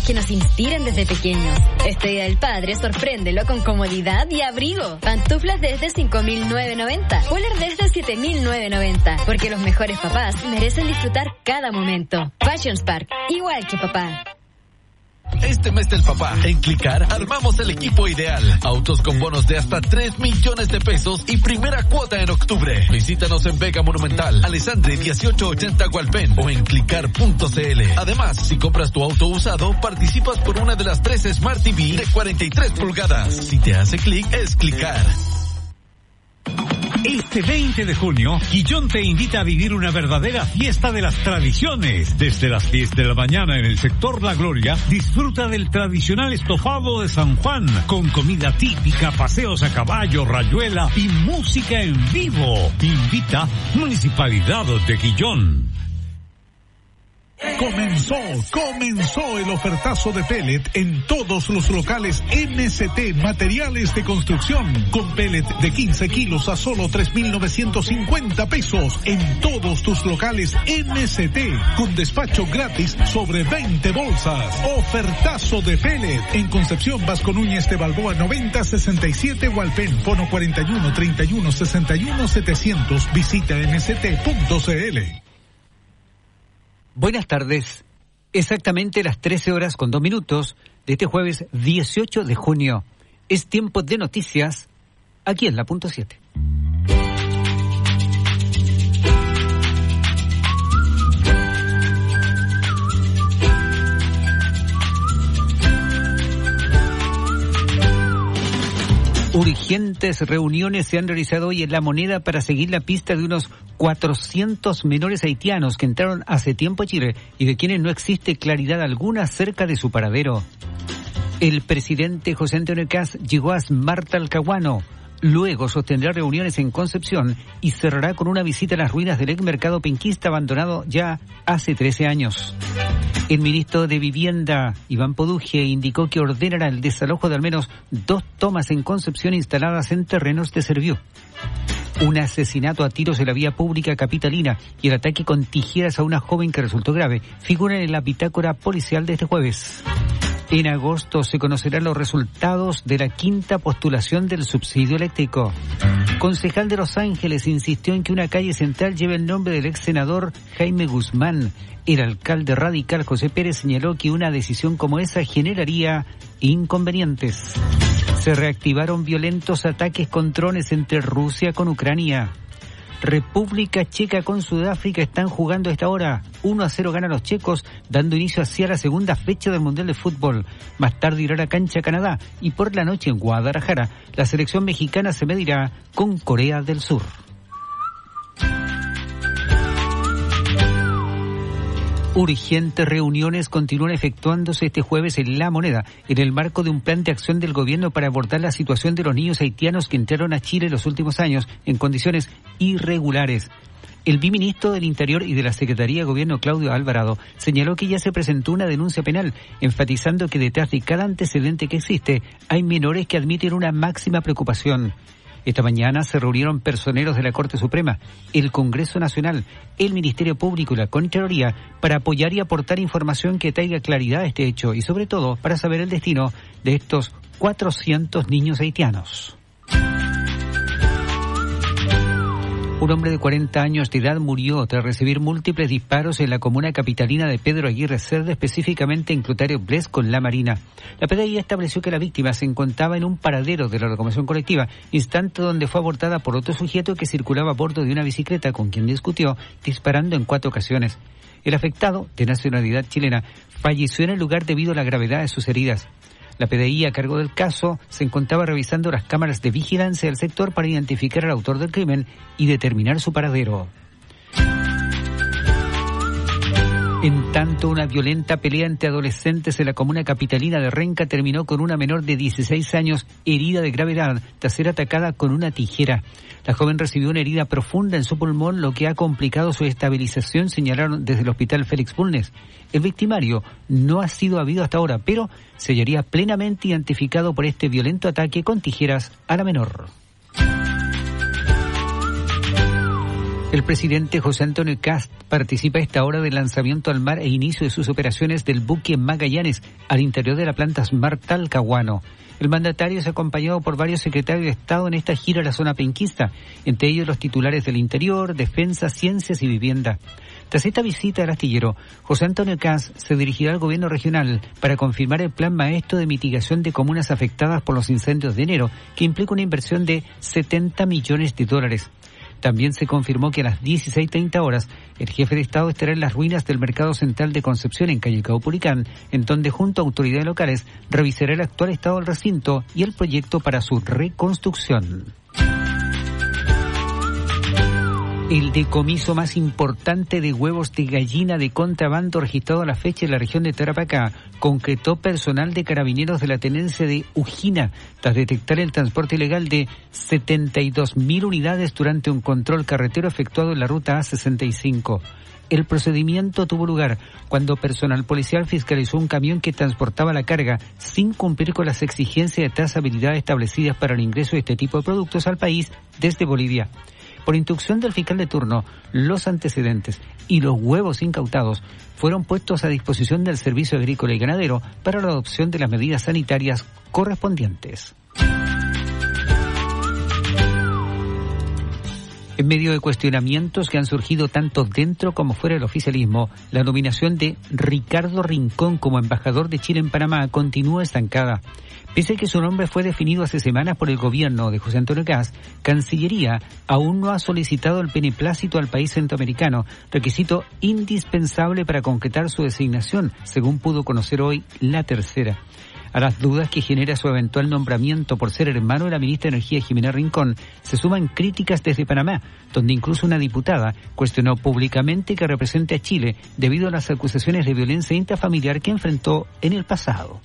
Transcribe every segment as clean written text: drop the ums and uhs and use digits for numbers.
que nos inspiran desde pequeños. Este Día del Padre, sorpréndelo con comodidad y abrigo. Pantuflas desde 5.990, Polar desde 7.990, porque los mejores papás merecen disfrutar cada momento. Fashion Spark, igual que papá. Este mes del papá, en Clicar, armamos el equipo ideal. Autos con bonos de hasta 3 millones de pesos y primera cuota en octubre. Visítanos en Vega Monumental, Alessandri 1880 Gualpén o en clicar.cl. Además, si compras tu auto usado, participas por una de las 3 Smart TV de 43 pulgadas. Si te hace clic, es Clicar. Este 20 de junio, Quillón te invita a vivir una verdadera fiesta de las tradiciones. Desde las 10 de la mañana en el sector La Gloria, disfruta del tradicional estofado de San Juan, con comida típica, paseos a caballo, rayuela y música en vivo. Invita Municipalidad de Quillón. Comenzó el ofertazo de pellet en todos los locales MCT Materiales de Construcción, con pellet de 15 kilos a solo 3.950 pesos en todos tus locales MCT, con despacho gratis sobre 20 bolsas. Ofertazo de pellet en Concepción Vasco Núñez de Balboa 9067 Hualpén, fono 41 31 61 700. Visita mct.cl. Buenas tardes, exactamente las 13:02 de este jueves 18 de junio. Es tiempo de noticias, aquí en la punto 7. Urgentes reuniones se han realizado hoy en La Moneda para seguir la pista de unos 400 menores haitianos que entraron hace tiempo a Chile y de quienes no existe claridad alguna acerca de su paradero. El presidente José Antonio Kast llegó a Smart Talcahuano. Luego sostendrá reuniones en Concepción y cerrará con una visita a las ruinas del ex mercado penquista abandonado ya hace 13 años. El ministro de Vivienda, Iván Poduje, indicó que ordenará el desalojo de al menos 2 tomas en Concepción instaladas en terrenos de Serviú. Un asesinato a tiros en la vía pública capitalina y el ataque con tijeras a una joven que resultó grave figuran en la bitácora policial de este jueves. En agosto se conocerán los resultados de la 5ª postulación del subsidio eléctrico. Concejal de Los Ángeles insistió en que una calle central lleve el nombre del ex senador Jaime Guzmán. El alcalde radical José Pérez señaló que una decisión como esa generaría inconvenientes. Se reactivaron violentos ataques con drones entre Rusia con Ucrania. República Checa con Sudáfrica están jugando a esta hora. 1-0 ganan los checos, dando inicio hacia la segunda fecha del Mundial de Fútbol. Más tarde irá a la cancha Canadá y por la noche en Guadalajara la selección mexicana se medirá con Corea del Sur. Urgentes reuniones continúan efectuándose este jueves en La Moneda, en el marco de un plan de acción del gobierno para abordar la situación de los niños haitianos que entraron a Chile en los últimos años en condiciones irregulares. El viceministro del Interior y de la Secretaría de Gobierno, Claudio Alvarado, señaló que ya se presentó una denuncia penal, enfatizando que detrás de cada antecedente que existe hay menores que admiten una máxima preocupación. Esta mañana se reunieron personeros de la Corte Suprema, el Congreso Nacional, el Ministerio Público y la Contraloría para apoyar y aportar información que traiga claridad a este hecho y sobre todo para saber el destino de estos 400 niños haitianos. Un hombre de 40 años de edad murió tras recibir múltiples disparos en la comuna capitalina de Pedro Aguirre Cerda, específicamente en Clotario Bles con La Marina. La PDI estableció que la víctima se encontraba en un paradero de la locomoción colectiva, instante donde fue abordada por otro sujeto que circulaba a bordo de una bicicleta con quien discutió, disparando en 4 ocasiones. El afectado, de nacionalidad chilena, falleció en el lugar debido a la gravedad de sus heridas. La PDI, a cargo del caso, se encontraba revisando las cámaras de vigilancia del sector para identificar al autor del crimen y determinar su paradero. En tanto, una violenta pelea entre adolescentes en la comuna capitalina de Renca terminó con una menor de 16 años herida de gravedad tras ser atacada con una tijera. La joven recibió una herida profunda en su pulmón, lo que ha complicado su estabilización, señalaron desde el hospital Félix Bulnes. El victimario no ha sido habido hasta ahora, pero se hallaría plenamente identificado por este violento ataque con tijeras a la menor. El presidente José Antonio Kast participa a esta hora del lanzamiento al mar e inicio de sus operaciones del buque Magallanes al interior de la planta Smart Talcahuano. El mandatario es acompañado por varios secretarios de Estado en esta gira a la zona penquista, entre ellos los titulares del Interior, Defensa, Ciencias y Vivienda. Tras esta visita al astillero, José Antonio Kast se dirigirá al gobierno regional para confirmar el plan maestro de mitigación de comunas afectadas por los incendios de enero, que implica una inversión de $70 millones. También se confirmó que a las 16:30 horas el jefe de Estado estará en las ruinas del Mercado Central de Concepción en calle Caupolicán, en donde junto a autoridades locales revisará el actual estado del recinto y el proyecto para su reconstrucción. El decomiso más importante de huevos de gallina de contrabando registrado a la fecha en la región de Tarapacá concretó personal de carabineros de la tenencia de Ujina tras detectar el transporte ilegal de 72.000 unidades durante un control carretero efectuado en la ruta A65. El procedimiento tuvo lugar cuando personal policial fiscalizó un camión que transportaba la carga sin cumplir con las exigencias de trazabilidad establecidas para el ingreso de este tipo de productos al país desde Bolivia. Por instrucción del fiscal de turno, los antecedentes y los huevos incautados fueron puestos a disposición del Servicio Agrícola y Ganadero para la adopción de las medidas sanitarias correspondientes. En medio de cuestionamientos que han surgido tanto dentro como fuera del oficialismo, la nominación de Ricardo Rincón como embajador de Chile en Panamá continúa estancada. Pese a que su nombre fue definido hace semanas por el gobierno de José Antonio Kast, Cancillería aún no ha solicitado el beneplácito al país centroamericano, requisito indispensable para concretar su designación, según pudo conocer hoy La Tercera. A las dudas que genera su eventual nombramiento por ser hermano de la ministra de Energía Jimena Rincón, se suman críticas desde Panamá, donde incluso una diputada cuestionó públicamente que represente a Chile debido a las acusaciones de violencia intrafamiliar que enfrentó en el pasado.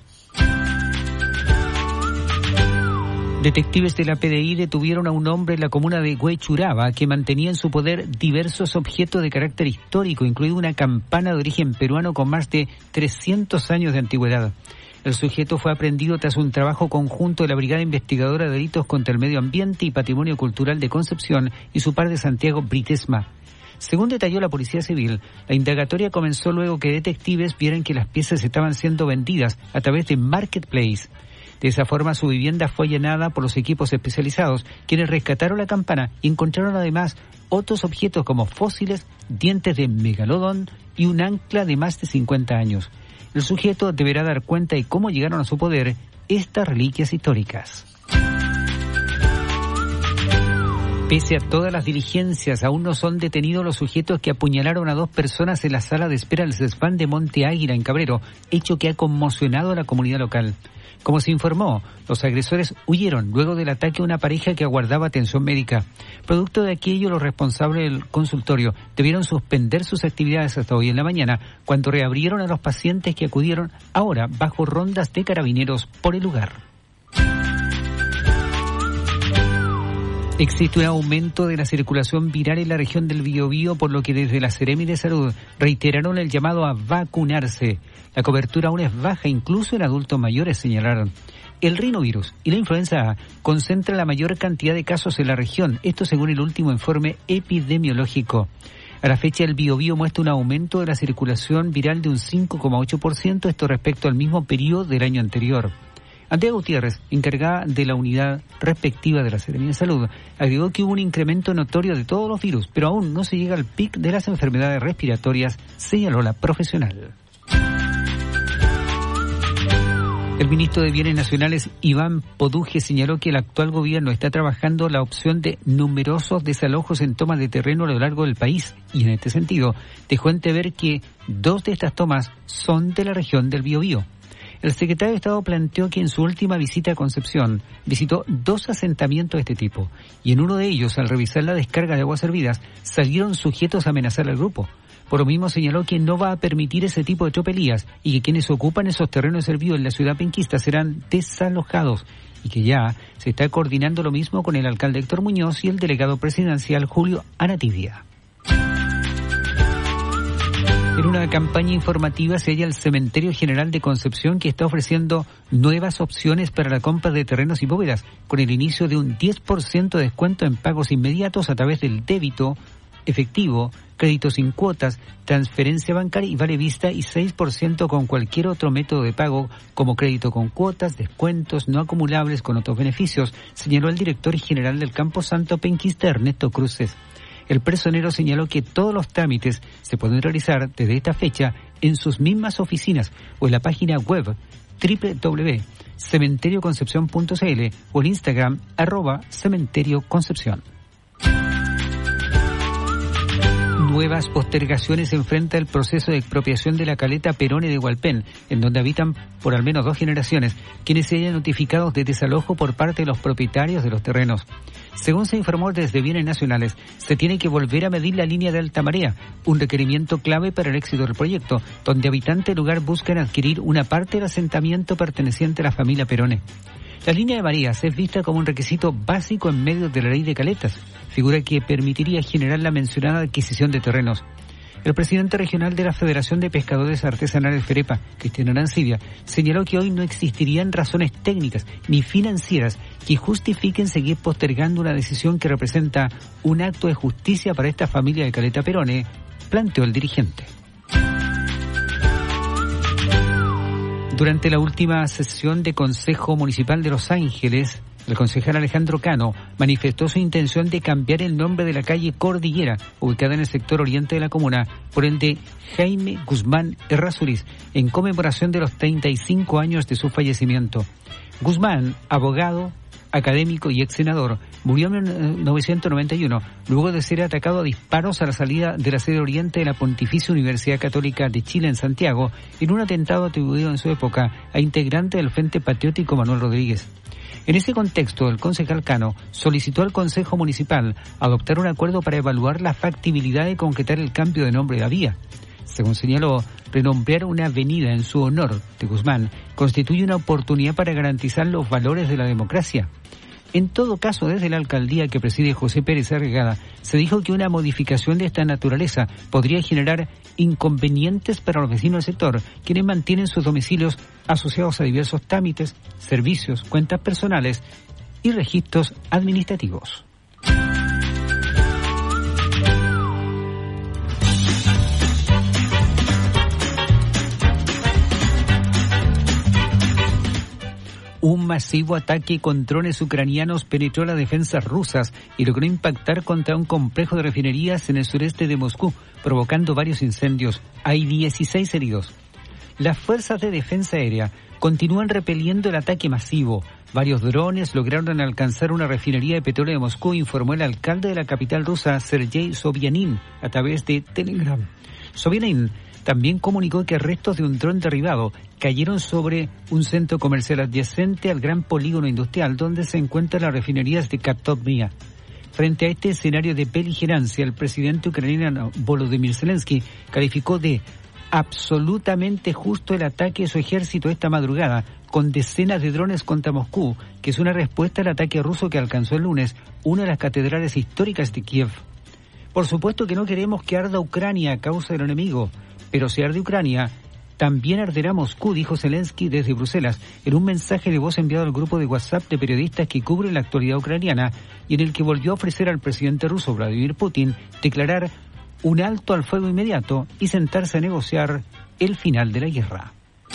Detectives de la PDI detuvieron a un hombre en la comuna de Huechuraba que mantenía en su poder diversos objetos de carácter histórico, incluida una campana de origen peruano con más de 300 años de antigüedad. El sujeto fue aprehendido tras un trabajo conjunto de la Brigada Investigadora de Delitos contra el Medio Ambiente y Patrimonio Cultural de Concepción y su par de Santiago Britesma. Según detalló la Policía Civil, la indagatoria comenzó luego que detectives vieran que las piezas estaban siendo vendidas a través de Marketplace. De esa forma, su vivienda fue allanada por los equipos especializados, quienes rescataron la campana y encontraron además otros objetos como fósiles, dientes de megalodón y un ancla de más de 50 años. El sujeto deberá dar cuenta de cómo llegaron a su poder estas reliquias históricas. Pese a todas las diligencias, aún no son detenidos los sujetos que apuñalaron a 2 personas en la sala de espera del CESFAM de Monte Águila, en Cabrero, hecho que ha conmocionado a la comunidad local. Como se informó, los agresores huyeron luego del ataque a una pareja que aguardaba atención médica. Producto de aquello, los responsables del consultorio debieron suspender sus actividades hasta hoy en la mañana, cuando reabrieron a los pacientes que acudieron ahora bajo rondas de carabineros por el lugar. Existe un aumento de la circulación viral en la región del Biobío, por lo que desde la Seremi de Salud reiteraron el llamado a vacunarse. La cobertura aún es baja, incluso en adultos mayores, señalaron. El rinovirus y la influenza A concentran la mayor cantidad de casos en la región, esto según el último informe epidemiológico. A la fecha, el Biobío muestra un aumento de la circulación viral de un 5,8%, esto respecto al mismo periodo del año anterior. Andrea Gutiérrez, encargada de la unidad respectiva de la Seremi de Salud, agregó que hubo un incremento notorio de todos los virus, pero aún no se llega al pic de las enfermedades respiratorias, señaló la profesional. El ministro de Bienes Nacionales, Iván Poduje, señaló que el actual gobierno está trabajando la opción de numerosos desalojos en tomas de terreno a lo largo del país, y en este sentido dejó entrever que 2 de estas tomas son de la región del Biobío. El secretario de Estado planteó que en su última visita a Concepción visitó 2 asentamientos de este tipo, y en uno de ellos, al revisar la descarga de aguas servidas, salieron sujetos a amenazar al grupo. Por lo mismo señaló que no va a permitir ese tipo de tropelías y que quienes ocupan esos terrenos servidos en la ciudad penquista serán desalojados, y que ya se está coordinando lo mismo con el alcalde Héctor Muñoz y el delegado presidencial Julio Aratibia. En una campaña informativa se halla el Cementerio General de Concepción, que está ofreciendo nuevas opciones para la compra de terrenos y bóvedas, con el inicio de un 10% de descuento en pagos inmediatos a través del débito efectivo, crédito sin cuotas, transferencia bancaria y vale vista, y 6% con cualquier otro método de pago como crédito con cuotas, descuentos no acumulables con otros beneficios, señaló el director general del Camposanto penquista Ernesto Cruces. El personero señaló que todos los trámites se pueden realizar desde esta fecha en sus mismas oficinas o en la página web www.cementerioconcepcion.cl o el Instagram @cementerioconcepcion. Nuevas postergaciones enfrenta el proceso de expropiación de la caleta Perone de Hualpén, en donde habitan por al menos 2 generaciones, quienes se hayan notificados de desalojo por parte de los propietarios de los terrenos. Según se informó desde Bienes Nacionales, se tiene que volver a medir la línea de alta marea, un requerimiento clave para el éxito del proyecto, donde habitantes del lugar buscan adquirir una parte del asentamiento perteneciente a la familia Perone. La línea de mareas es vista como un requisito básico en medio de la ley de caletas, figura que permitiría generar la mencionada adquisición de terrenos. El presidente regional de la Federación de Pescadores Artesanales FEREPA, Cristian Arancibia, señaló que hoy no existirían razones técnicas ni financieras que justifiquen seguir postergando una decisión que representa un acto de justicia para esta familia de Caleta Perone, planteó el dirigente. Durante la última sesión de Consejo Municipal de Los Ángeles, el concejal Alejandro Cano manifestó su intención de cambiar el nombre de la calle Cordillera, ubicada en el sector oriente de la comuna, por el de Jaime Guzmán Errázuriz, en conmemoración de los 35 años de su fallecimiento. Guzmán, abogado, académico y ex senador, murió en 1991 luego de ser atacado a disparos a la salida de la sede oriente de la Pontificia Universidad Católica de Chile en Santiago, en un atentado atribuido en su época a integrante del Frente Patriótico Manuel Rodríguez. En ese contexto, el concejal Cano solicitó al Consejo Municipal adoptar un acuerdo para evaluar la factibilidad de concretar el cambio de nombre de la vía. Según señaló, renombrar una avenida en su honor de Guzmán constituye una oportunidad para garantizar los valores de la democracia. En todo caso, desde la alcaldía que preside José Pérez Arregada, se dijo que una modificación de esta naturaleza podría generar inconvenientes para los vecinos del sector, quienes mantienen sus domicilios asociados a diversos trámites, servicios, cuentas personales y registros administrativos. Un masivo ataque con drones ucranianos penetró las defensas rusas y logró impactar contra un complejo de refinerías en el sureste de Moscú, provocando varios incendios. Hay 16 heridos. Las fuerzas de defensa aérea continúan repeliendo el ataque masivo. Varios drones lograron alcanzar una refinería de petróleo de Moscú, informó el alcalde de la capital rusa, Sergei Sobyanin, a través de Telegram. Sobyanin también comunicó que restos de un dron derribado cayeron sobre un centro comercial adyacente al gran polígono industrial donde se encuentran las refinerías de Khartovnia. Frente a este escenario de beligerancia, el presidente ucraniano Volodymyr Zelensky calificó de absolutamente justo el ataque de su ejército esta madrugada, con decenas de drones contra Moscú, que es una respuesta al ataque ruso que alcanzó el lunes una de las catedrales históricas de Kiev. Por supuesto que no queremos que arda Ucrania a causa del enemigo, pero si arde Ucrania, también arderá Moscú, dijo Zelensky desde Bruselas, en un mensaje de voz enviado al grupo de WhatsApp de periodistas que cubren la actualidad ucraniana y en el que volvió a ofrecer al presidente ruso Vladimir Putin declarar un alto al fuego inmediato y sentarse a negociar el final de la guerra.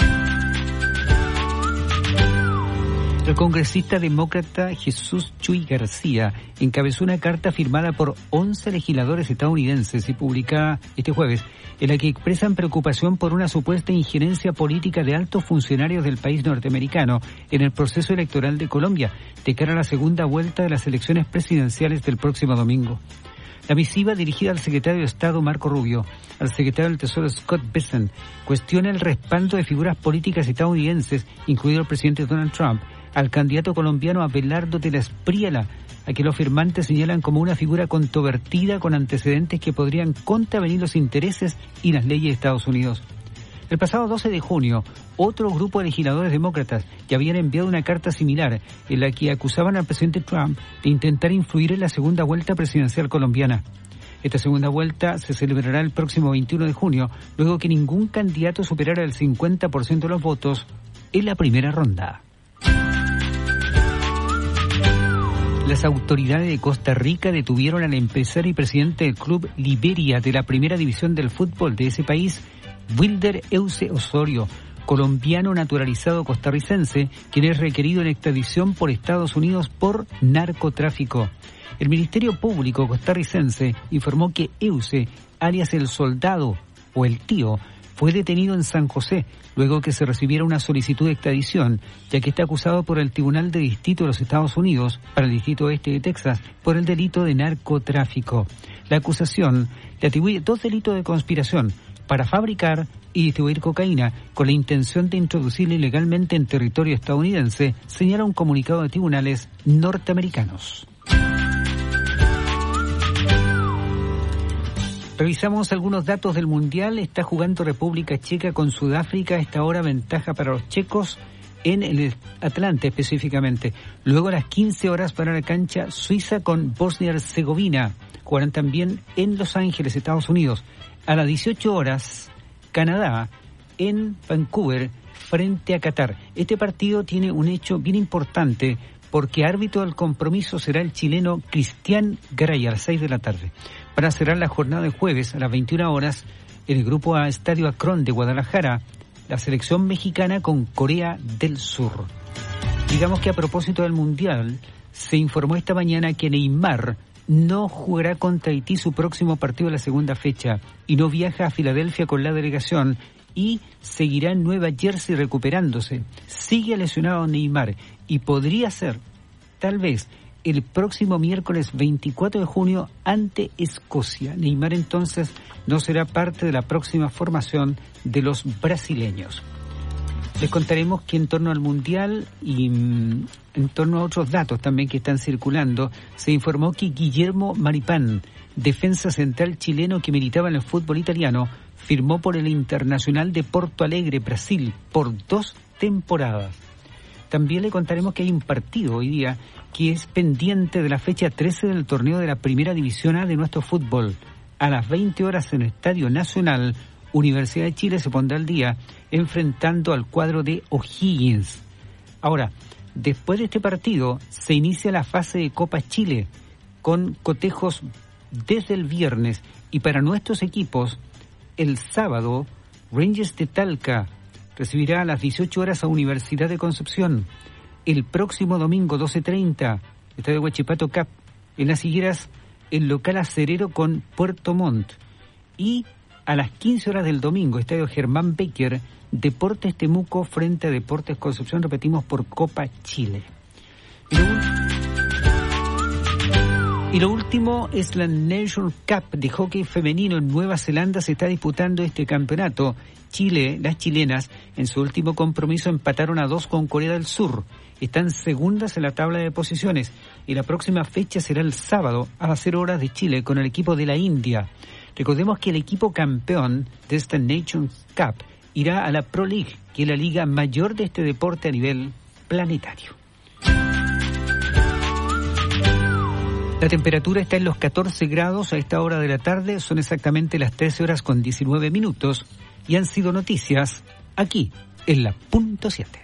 El congresista demócrata Jesús Chuy García encabezó una carta firmada por 11 legisladores estadounidenses y publicada este jueves, en la que expresan preocupación por una supuesta injerencia política de altos funcionarios del país norteamericano en el proceso electoral de Colombia, de cara a la segunda vuelta de las elecciones presidenciales del próximo domingo. La misiva, dirigida al secretario de Estado Marco Rubio, al secretario del Tesoro Scott Bessent, cuestiona el respaldo de figuras políticas estadounidenses, incluido el presidente Donald Trump, al candidato colombiano Abelardo de la Espriella, a que los firmantes señalan como una figura controvertida con antecedentes que podrían contravenir los intereses y las leyes de Estados Unidos. El pasado 12 de junio, otro grupo de legisladores demócratas ya habían enviado una carta similar en la que acusaban al presidente Trump de intentar influir en la segunda vuelta presidencial colombiana. Esta segunda vuelta se celebrará el próximo 21 de junio, luego que ningún candidato superara el 50% de los votos en la primera ronda. Las autoridades de Costa Rica detuvieron al empresario y presidente del club Liberia de la primera división del fútbol de ese país, Wilder Euse Osorio, colombiano naturalizado costarricense, quien es requerido en extradición por Estados Unidos por narcotráfico. El Ministerio Público costarricense informó que Euse, alias el Soldado o el Tío, fue detenido en San José luego que se recibiera una solicitud de extradición, ya que está acusado por el Tribunal de Distrito de los Estados Unidos para el Distrito Oeste de Texas por el delito de narcotráfico. La acusación le atribuye 2 delitos de conspiración para fabricar y distribuir cocaína con la intención de introducirla ilegalmente en territorio estadounidense, señala un comunicado de tribunales norteamericanos. Revisamos algunos datos del Mundial. Está jugando República Checa con Sudáfrica. A esta hora ventaja para los checos en el Atlante específicamente. Luego a las 15 horas para la cancha Suiza con Bosnia-Herzegovina. Jugarán también en Los Ángeles, Estados Unidos. A las 18 horas Canadá en Vancouver frente a Qatar. Este partido tiene un hecho bien importante porque árbitro del compromiso será el chileno Cristian Garay a las 6 de la tarde. Para cerrar la jornada de jueves a las 21 horas, en el grupo A Estadio Akron de Guadalajara, la selección mexicana con Corea del Sur. Digamos que a propósito del Mundial, se informó esta mañana que Neymar no jugará contra Haití su próximo partido de la segunda fecha y no viaja a Filadelfia con la delegación y seguirá en Nueva Jersey recuperándose. Sigue lesionado Neymar y podría ser, tal vez, el próximo miércoles 24 de junio ante Escocia. Neymar entonces no será parte de la próxima formación de los brasileños. Les contaremos que en torno al Mundial y en torno a otros datos también que están circulando, se informó que Guillermo Maripán, defensa central chileno que militaba en el fútbol italiano, firmó por el Internacional de Porto Alegre, Brasil, por 2 temporadas. También le contaremos que hay un partido hoy día que es pendiente de la fecha 13 del torneo de la Primera División A de nuestro fútbol. A las 20 horas en el Estadio Nacional, Universidad de Chile se pondrá al día enfrentando al cuadro de O'Higgins. Ahora, después de este partido se inicia la fase de Copa Chile con cotejos desde el viernes y para nuestros equipos el sábado Rangers de Talca recibirá a las 18 horas a Universidad de Concepción. El próximo domingo 12:30, Estadio Huachipato Cap. En las Higueras, el local Acerero con Puerto Montt. Y a las 15 horas del domingo, Estadio Germán Becker, Deportes Temuco frente a Deportes Concepción, repetimos, por Copa Chile. Y lo último es la Nation Cup de hockey femenino. En Nueva Zelanda se está disputando este campeonato. Chile, las chilenas, en su último compromiso empataron a 2 con Corea del Sur. Están segundas en la tabla de posiciones y la próxima fecha será el sábado a las 0 horas de Chile con el equipo de la India. Recordemos que el equipo campeón de esta Nations Cup irá a la Pro League, que es la liga mayor de este deporte a nivel planetario. La temperatura está en los 14 grados a esta hora de la tarde, son exactamente las 13 horas con 19 minutos y han sido noticias aquí en la Punto 7.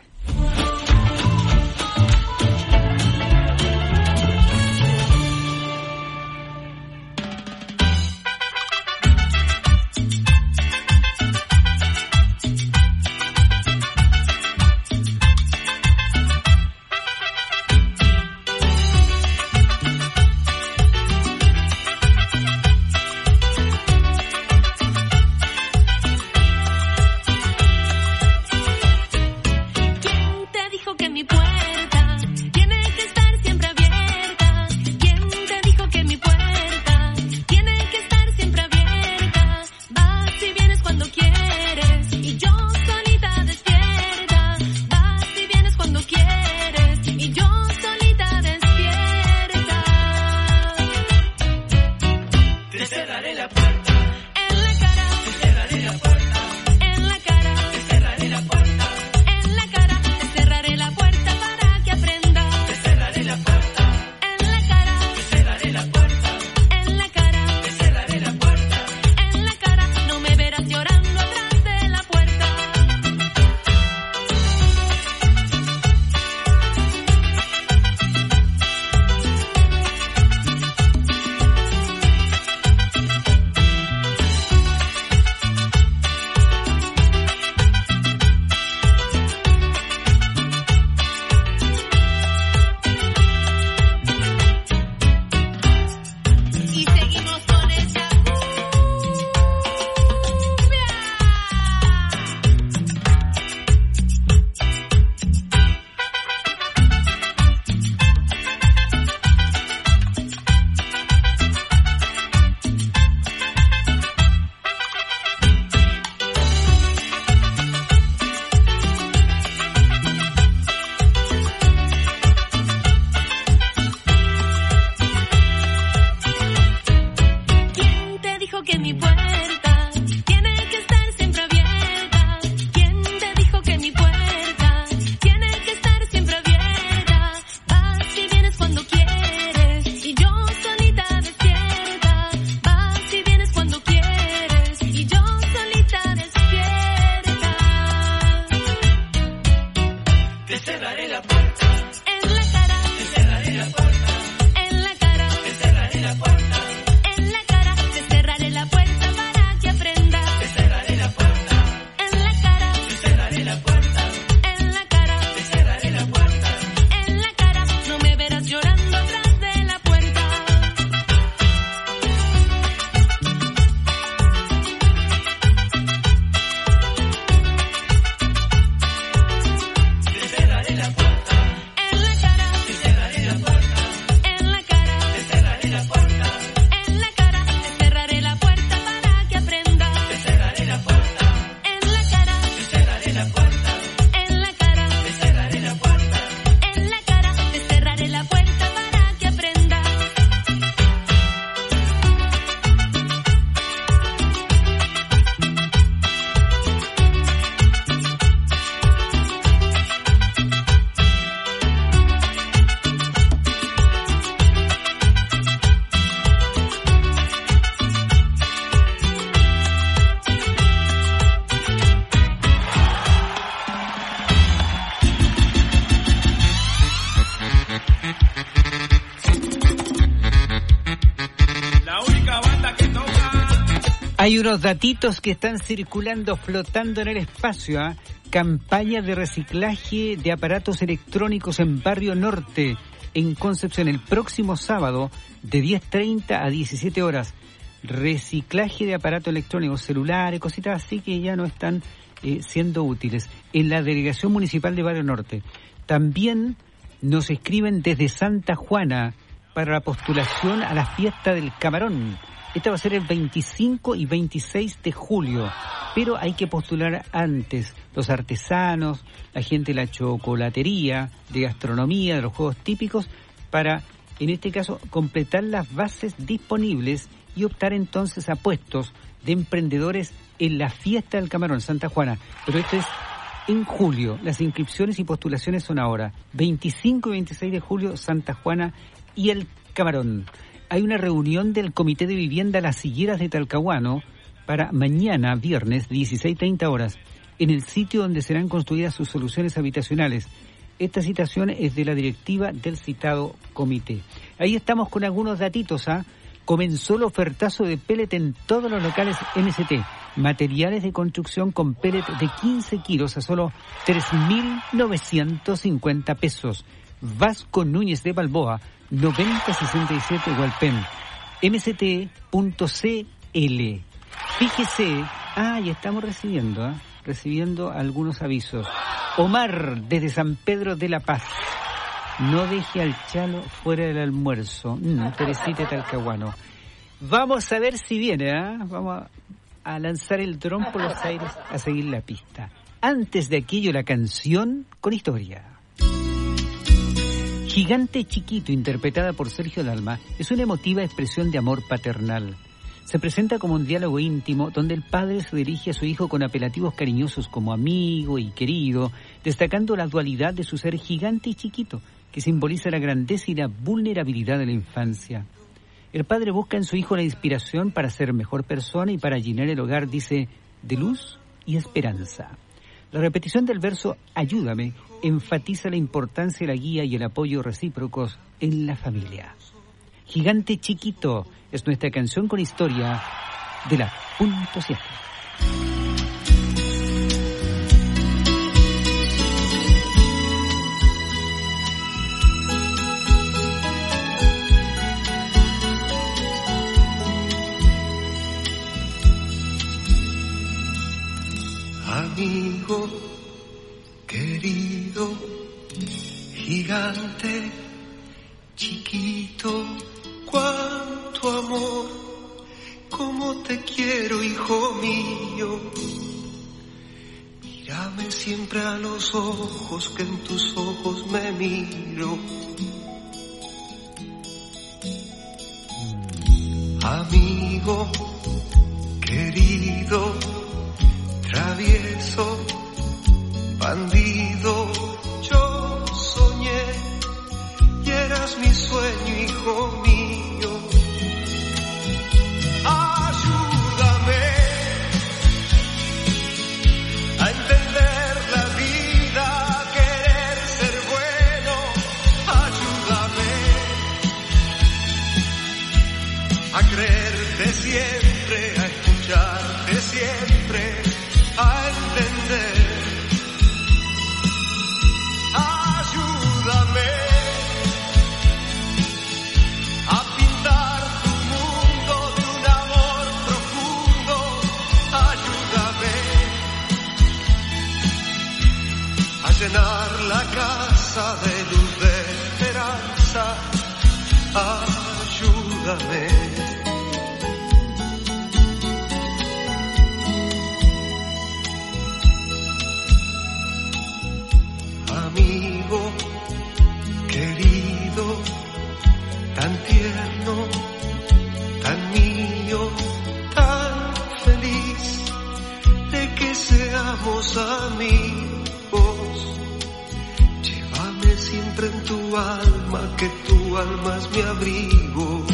dijo que mi puerta tiene que estar siempre abierta? ¿Quién te dijo que mi puerta tiene que estar siempre abierta? Vas y vienes cuando quieres y yo solita despierta. Vas y vienes cuando quieres y yo solita despierta. Te cerraré la puerta. En la cara. Te cerraré la puerta. En la cara. Te cerraré la puerta. En la cara. Te cerraré la puerta para que aprendas. Te cerraré la puerta. En la cara. Te cerraré la puerta. En la cara. Te cerraré la puerta. En la cara. No me verás llorando atrás de la puerta. Te cerraré la puerta. En la cara. Te cerraré la puerta. En la cara. Te cerraré la puerta. En la cara. Te cerraré la puerta para que aprendas. Te cerraré la puerta. En la cara. Te cerraré la puerta. En la cara. Te cerraré la puerta. En la cara. Te cerraré la puerta para que aprendas. La única banda que toca. Hay unos datitos que están circulando, flotando en el espacio. Campaña de reciclaje de aparatos electrónicos en Barrio Norte, en Concepción, el próximo sábado, de 10:30 a 17 horas. Reciclaje de aparatos electrónicos, celulares, cositas así que ya no están siendo útiles, en la Delegación Municipal de Barrio Norte. También nos escriben desde Santa Juana para la postulación a la fiesta del camarón. Esta va a ser el 25 y 26 de julio, pero hay que postular antes. Los artesanos, la gente de la chocolatería, de gastronomía, de los juegos típicos, para, en este caso, completar las bases disponibles y optar entonces a puestos de emprendedores en la fiesta del camarón Santa Juana. Pero esto es en julio. Las inscripciones y postulaciones son ahora. 25 y 26 de julio, Santa Juana y el camarón. Hay una reunión del Comité de Vivienda Las Higueras de Talcahuano para mañana, viernes, 16:30 horas, en el sitio donde serán construidas sus soluciones habitacionales. Esta citación es de la directiva del citado comité. Ahí estamos con algunos datitos. Comenzó el ofertazo de pellet en todos los locales MST. Materiales de construcción con pellet de 15 kilos a solo 3.950 pesos. Vasco Núñez de Balboa, 9067 Hualpén. MST.cl. Fíjese, ya estamos recibiendo algunos avisos. Omar, desde San Pedro de la Paz. No deje al chalo fuera del almuerzo. Teresita Talcahuano. Vamos a ver si viene, Vamos a lanzar el dron por los aires a seguir la pista. Antes de aquello, la canción con historia. Gigante Chiquito, interpretada por Sergio Dalma, es una emotiva expresión de amor paternal. Se presenta como un diálogo íntimo donde el padre se dirige a su hijo con apelativos cariñosos como amigo y querido, destacando la dualidad de su ser gigante y chiquito, que simboliza la grandeza y la vulnerabilidad de la infancia. El padre busca en su hijo la inspiración para ser mejor persona y para llenar el hogar, dice, de luz y esperanza. La repetición del verso "ayúdame" enfatiza la importancia de la guía y el apoyo recíprocos en la familia. Gigante Chiquito es nuestra canción con historia de la .7. Amigo querido, gigante chiquito, cuánto amor, cómo te quiero, hijo mío. Mírame siempre a los ojos, que en tus ojos me miro. Amigo querido, travieso, bandido, yo soñé y eras mi sueño, hijo mío. Ayúdame a entender la vida, a querer ser bueno. Ayúdame a creerte siempre, a escucharte siempre, a entender. Ayúdame a pintar tu mundo de un amor profundo. Ayúdame a llenar la casa de luz, de esperanza. Ayúdame. Amigo querido, tan tierno, tan mío, tan feliz de que seamos amigos. Llévame siempre en tu alma, que tu alma es mi abrigo.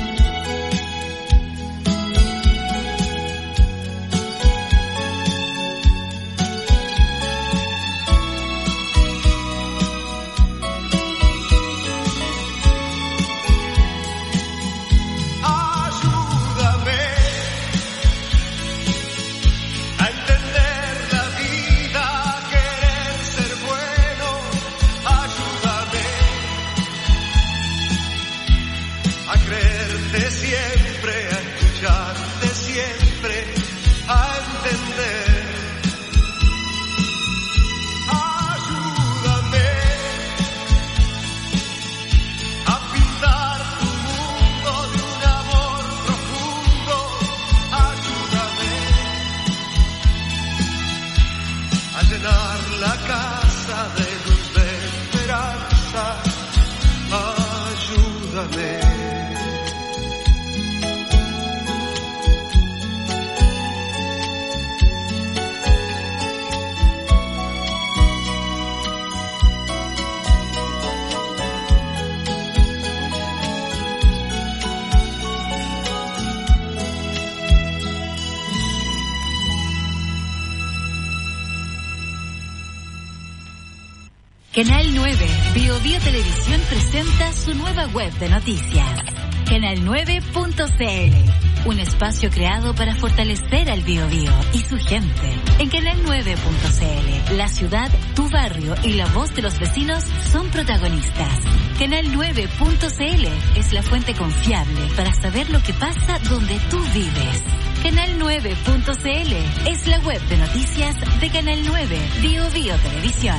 Canal 9, Bio Televisión presenta su nueva web de noticias, canal9.cl, un espacio creado para fortalecer al Biobío y su gente. En canal9.cl, la ciudad, tu barrio y la voz de los vecinos son protagonistas. Canal9.cl es la fuente confiable para saber lo que pasa donde tú vives. Canal9.cl es la web de noticias de Canal 9, Bio Televisión.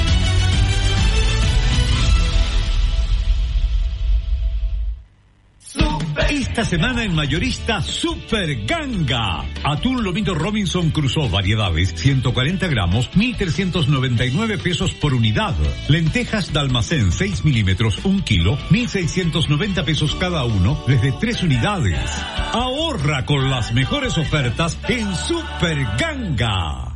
Esta semana en mayorista Super Ganga. Atún lomito Robinson Crusoe variedades, 140 gramos, 1.399 pesos por unidad. Lentejas de almacén 6 milímetros, 1 kilo, 1.690 pesos cada uno, desde 3 unidades. Ahorra con las mejores ofertas en Super Ganga.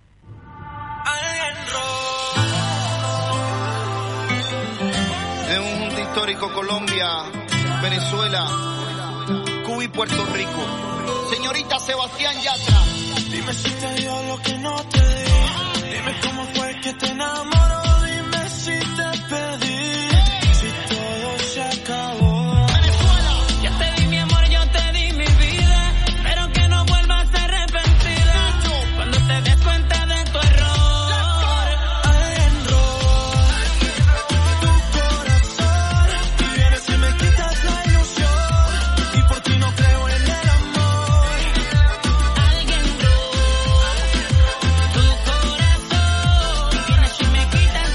De un junto histórico Colombia, Venezuela, Cuba y Puerto Rico. Señorita Sebastián Yatra. Dime si te dio lo que no te di. Dime cómo fue que te enamoró. Dime si te perdí. Si todo se acabó. Venezuela. Yo te di mi amor, yo te di mi vida. Pero que no vuelvas arrepentida. Cuando te des cuenta de tu error. Quitas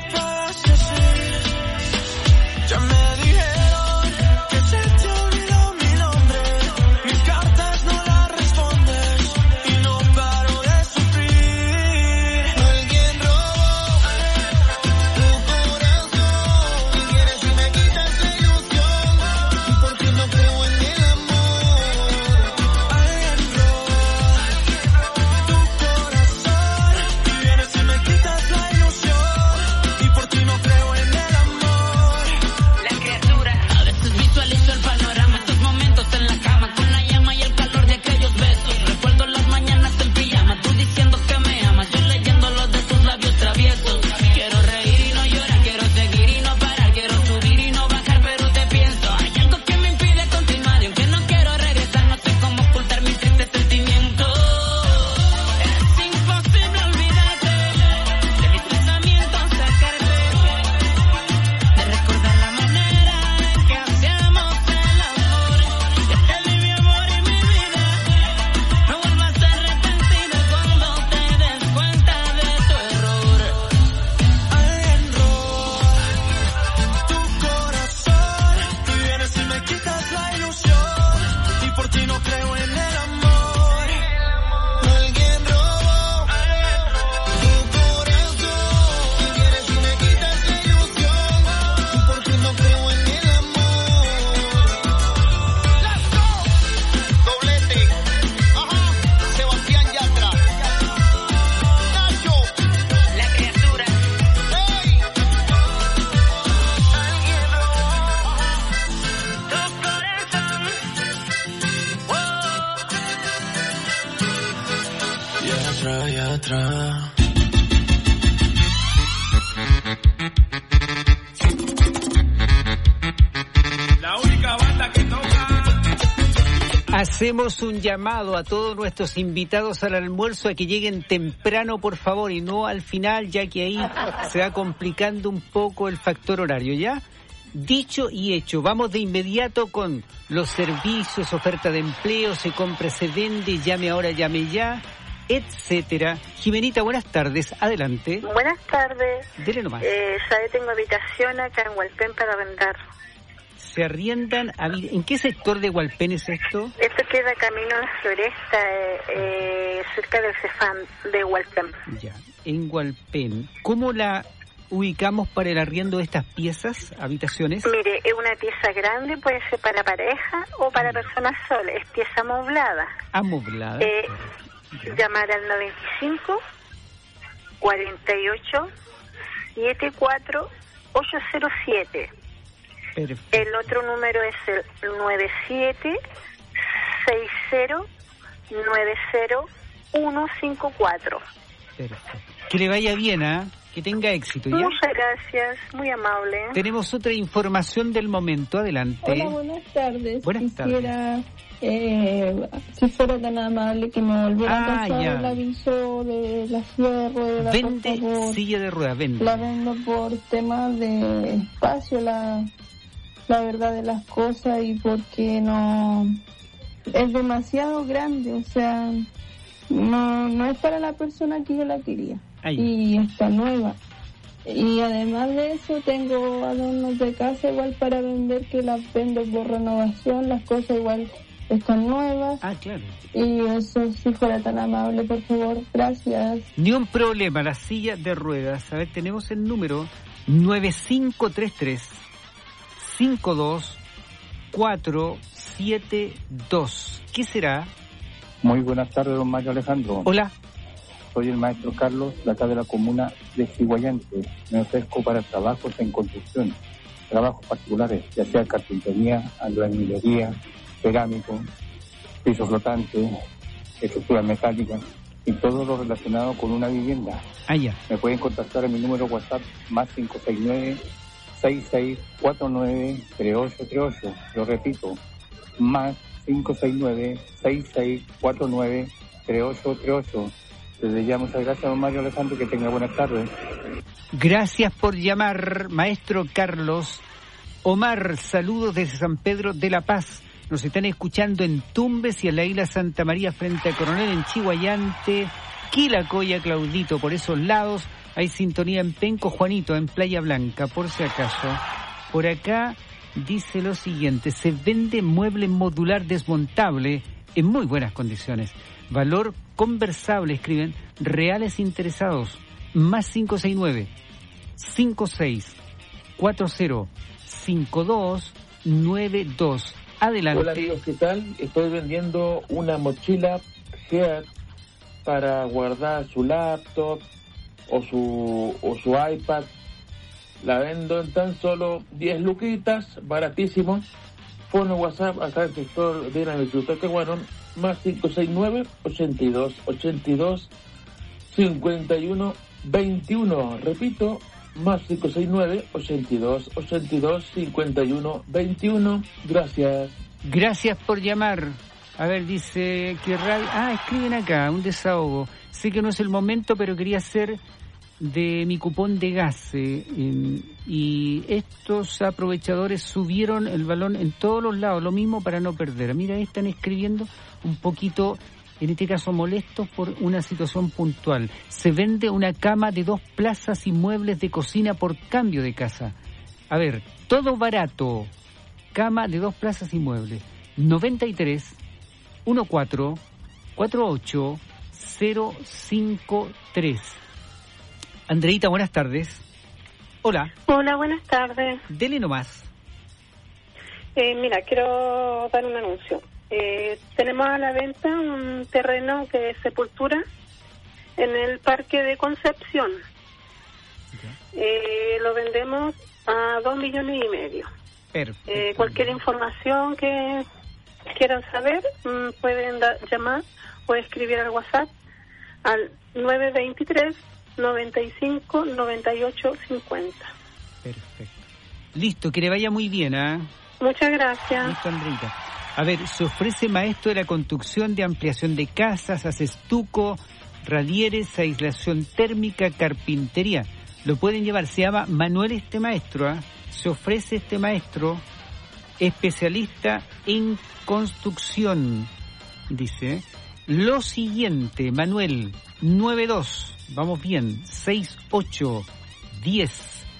puedas decir. Ya me dijeron que se te olvidó mi nombre. Mis cartas no las respondes y no paro de sufrir. Alguien robó tu corazón y quieres y me quitas la ilusión porque no creo en el amor. Alguien robó tu corazón y vienes y me quitas la ilusión y por ti no creo en el amor. La criatura, a veces visualizo el panorama, estos momentos en la cama, con la llama y el calor de aquellos besos. Recuerdo las mañanas en pijama, tú diciendo que me amas, yo leyendo los de tus labios traviesos. Quiero reír y no llorar, quiero seguir y no parar, quiero subir y no bajar, pero te pienso. Hay algo que me impide continuar y aunque no quiero regresar, no sé cómo ocultar mis tristes sentimientos. Es imposible olvidarte de mis pensamientos, sacarte de recordar la manera en que hacíamos el amor. Ya te di mi amor y mi vida, no vuelvas a arrepentirte cuando te des cuenta de tu error. Alguien robó tu corazón y vienes y me quitas la ilusión y por ti no creo en el amor. Alguien robó tu corazón y quieres y me quitas la ilusión porque no creo en el amor. Let's go. Doblete. Ajá. Sebastián Yatra. Nacho. La criatura. Hey. Tu corazón. Y atrás. La única banda que toca. Hacemos un llamado a todos nuestros invitados al almuerzo a que lleguen temprano, por favor, y no al final, ya que ahí se va complicando un poco el factor horario, ¿ya? Dicho y hecho, vamos de inmediato con los servicios, oferta de empleo, se compra, se vende, llame ahora, llame ya, etcétera. Jimenita, buenas tardes, adelante. Buenas tardes. Dele nomás. Sabe, tengo habitación acá en Hualpén para vender. Se arriendan, ¿en qué sector de Hualpén es esto? Esto queda camino a la Floresta, cerca del Cefam de Hualpén. Ya, en Hualpén. ¿Cómo la ubicamos para el arriendo de estas piezas, habitaciones? Mire, es una pieza grande, puede ser para pareja o para personas solas, es pieza amoblada. Amoblada. Llamar al 95 48 74 807. Perfecto. El otro número es el 97 60 90 154. Perfecto. Que le vaya bien, ¿ah? Que tenga éxito, ¿ya? Muchas gracias, muy amable. Tenemos otra información del momento, adelante. Hola, buenas tardes. Buenas Quisiera, si fuera tan amable, que me volviera a pasar ya. el aviso de la silla de ruedas. Vende por favor. silla de ruedas, vende. La vendo por temas de espacio, la verdad de las cosas, y porque no es demasiado grande, o sea, no es para la persona que yo la quería. Y está nueva. Y además de eso tengo adornos de casa igual para vender, que las vendo por renovación, las cosas igual están nuevas. Claro. Y eso, si fuera tan amable, por favor, gracias. Ni un problema, la silla de ruedas. A ver, tenemos el número 9533 52472. ¿Qué será? Muy buenas tardes, don Mario Alejandro. Hola. Soy el maestro Carlos, de acá de la comuna de Chiguayante. Me ofrezco para trabajos en construcción, trabajos particulares, ya sea carpintería, albañilería, cerámico, piso flotante, estructuras mecánicas y todo lo relacionado con una vivienda. Ya. Me pueden contactar en mi número WhatsApp más 569-6649-3838. Lo repito, más 569-6649-3838. Desde ya, muchas gracias, don Mario Alejandro, que tenga buenas tardes. Gracias por llamar, maestro Carlos. Omar, saludos desde San Pedro de la Paz. Nos están escuchando en Tumbes y en la isla Santa María frente a Coronel, en Chiguayante, Quilacoya, Claudito, por esos lados. Hay sintonía en Penco, Juanito, en Playa Blanca, por si acaso. Por acá dice lo siguiente: se vende mueble modular desmontable en muy buenas condiciones. Valor conversable, escriben, reales interesados, más 569-5640-5292. Adelante. Hola amigos, ¿qué tal? Estoy vendiendo una mochila Gear para guardar su laptop o su iPad. La vendo en tan solo 10 luquitas, baratísimo. Fono WhatsApp acá en el sector de la Instituto Caguano, más 569-82-82-51-21. Repito, más 569-82-82-51-21. Gracias. Gracias por llamar. A ver, dice que radio... escriben acá, un desahogo. Sé que no es el momento, pero quería hacer de mi cupón de gas. Y estos aprovechadores subieron el balón en todos los lados, lo mismo para no perder. Mira, ahí están escribiendo un poquito, en este caso molestos por una situación puntual. Se vende una cama de 2 plazas y muebles de cocina por cambio de casa. A ver, todo barato. Cama de 2 plazas y muebles. 93 14 48 053. Andreita, buenas tardes. Hola. Hola, buenas tardes. Dele nomás. Mira, quiero dar un anuncio. Tenemos a la venta un terreno que es Sepultura en el Parque de Concepción. Lo vendemos a 2,5 millones. Perfecto. Cualquier información que quieran saber, pueden llamar o escribir al WhatsApp al 923 95 98 50. Perfecto. Listo, que le vaya muy bien, ¿ah? Muchas gracias. Listo, Andreita. A ver, se ofrece maestro de la construcción de ampliación de casas, hace estuco, radieres, aislación térmica, carpintería. Lo pueden llevar, se llama Manuel este maestro, ¿ah? Se ofrece este maestro, especialista en construcción, dice. Lo siguiente, Manuel, 92, vamos bien, 68 10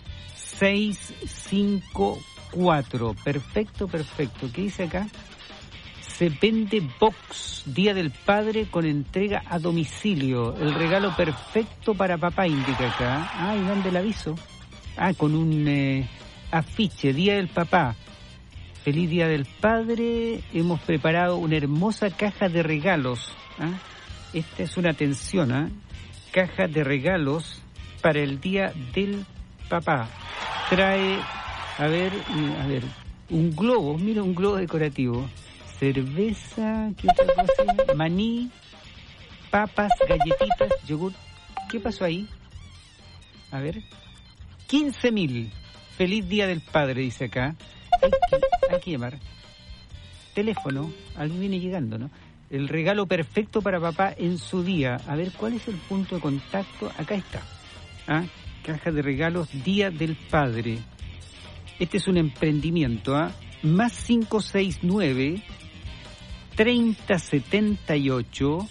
654. Perfecto. ¿Qué dice acá? Se vende box, Día del Padre con entrega a domicilio. El regalo perfecto para papá, indica acá. Y dan el aviso. Con un afiche, Día del Papá. Feliz Día del Padre. Hemos preparado una hermosa caja de regalos. Esta es una atención, caja de regalos para el Día del Papá. Trae, a ver, un globo, mira, un globo decorativo. Cerveza, ¿qué otra cosa? Maní, papas, galletitas, yogur. ¿Qué pasó ahí? A ver. 15.000. Feliz Día del Padre, dice acá. Hay que llamar. Teléfono, alguien viene llegando, ¿no? El regalo perfecto para papá en su día. A ver, ¿cuál es el punto de contacto? Acá está. Caja de regalos, Día del Padre. Este es un emprendimiento, más 569 3078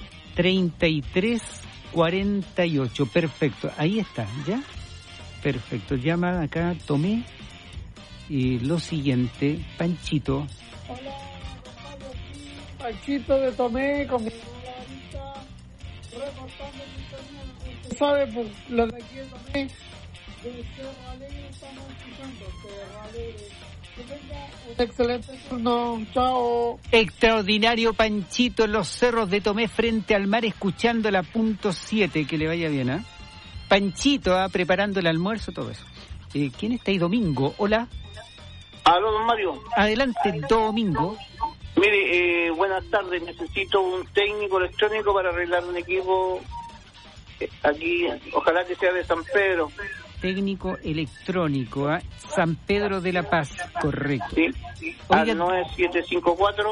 3348. Perfecto, ahí está, ¿ya? Perfecto, llama acá, tomé. Y lo siguiente, Panchito. Hola, Panchito de Tomé, con mi ahorita reportando mi internet. Usted sabe, por lo de aquí de Tomé, de Cerro Alegre, estamos escuchando Cerro Alegre. Que tenga un excelente turno, chao. Extraordinario, Panchito, en los cerros de Tomé frente al mar, escuchando la punto 7, que le vaya bien, ¿ah? Panchito, preparando el almuerzo, todo eso. ¿Quién está ahí? Domingo, hola. Aló, don Mario. Adelante, Domingo. Mire, buenas tardes. Necesito un técnico electrónico para arreglar un equipo aquí. Ojalá que sea de San Pedro. Técnico electrónico, San Pedro de la Paz, correcto. Sí, al 9754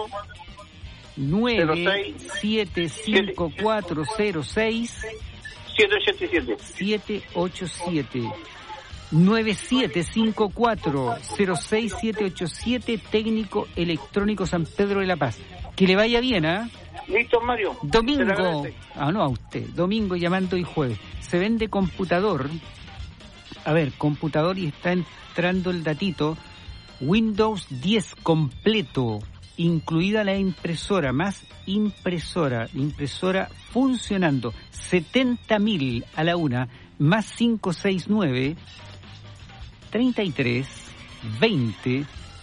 975406 787. 787. 9754-06787, técnico electrónico San Pedro de la Paz. Que le vaya bien, ¿ah? Listo, Mario. Domingo, no a usted, domingo llamando y jueves. Se vende computador, computador y está entrando el datito, Windows 10 completo, incluida la impresora, más impresora funcionando, 70.000 a la una, más 569 33 20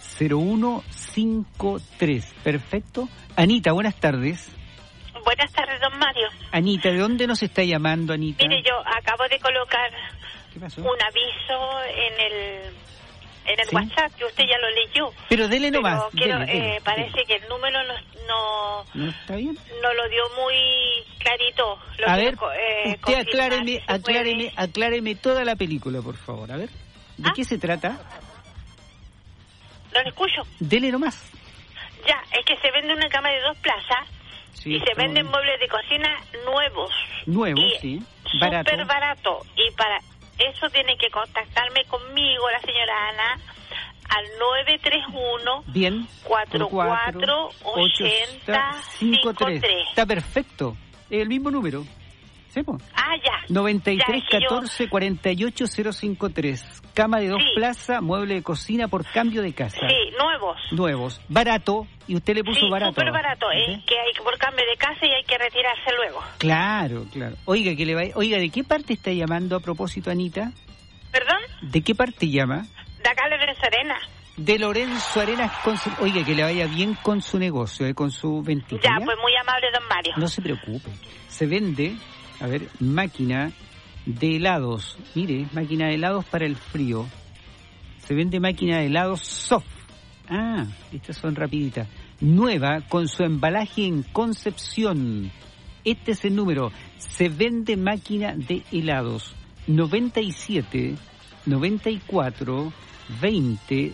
0153. Perfecto. Anita, buenas tardes. Buenas tardes, don Mario. Anita, ¿de dónde nos está llamando, Anita? Mire, yo acabo de colocar ¿Qué pasó? un aviso en el ¿Sí? WhatsApp, que usted ya lo leyó. Pero dele nomás. Pero parece que el número ¿No está bien? no lo dio muy clarito. Lo A quiero, ver, usted confirmar, si acláreme toda la película, por favor. A ver, ¿de qué se trata? ¿No lo escucho? Dele nomás. Ya, es que se vende una cama de 2 plazas y se venden muebles de cocina nuevos. Nuevos, sí. Barato. Súper barato. Y para eso tiene que contactarme conmigo, la señora Ana, al 931 Bien. 44 80 53. Está perfecto. Es el mismo número. ¿Sí, po? Ya. 93 Ya, 14 48 053. Cama de 2 plazas, mueble de cocina por cambio de casa. Sí, Nuevos. Barato. Y usted le puso barato. Súper barato. Que hay por cambio de casa y hay que retirarse luego. Claro. Oiga, ¿de qué parte está llamando a propósito, Anita? ¿Perdón? ¿De qué parte llama? De acá de Lorenzo Arena. De Lorenzo Arenas. Oiga, que le vaya bien con su negocio, con su ventilla. Ya, pues muy amable, don Mario. No se preocupe. Se vende, máquina de helados. Mire, máquina de helados para el frío. Se vende máquina de helados soft. Estas son rapiditas. Nueva, con su embalaje en Concepción. Este es el número. Se vende máquina de helados. 97 94 20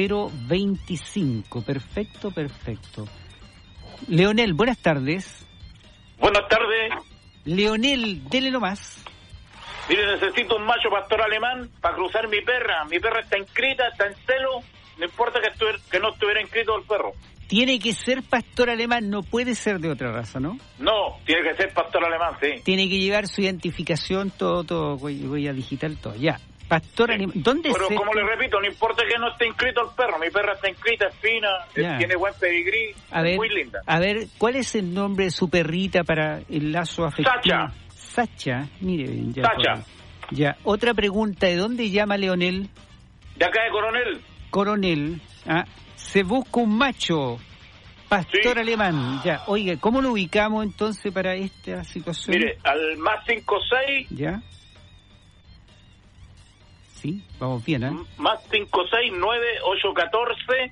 025. Perfecto. Leonel, buenas tardes. Buenas tardes. Leonel, dele nomás. Mire, necesito un macho pastor alemán para cruzar mi perra. Mi perra está inscrita, está en celo. No importa que no estuviera inscrito el perro. Tiene que ser pastor alemán, no puede ser de otra raza, ¿no? No, tiene que ser pastor alemán, sí. Tiene que llevar su identificación, todo, huella digital, todo. Ya, pastor alemán. ¿Dónde Pero como le repito, no importa que no esté inscrito el perro. Mi perra está inscrita, es fina, tiene buen pedigrí, muy linda. A ver, ¿cuál es el nombre de su perrita para el lazo afectivo? Sacha, mire bien. Sacha. Ya, otra pregunta, ¿de dónde llama Leonel? De acá de Coronel. Se busca un macho pastor alemán. Ya, oiga, ¿cómo lo ubicamos entonces para esta situación? Mire, al más 56. Ya. Sí, vamos bien, ¿eh? Más 569-814.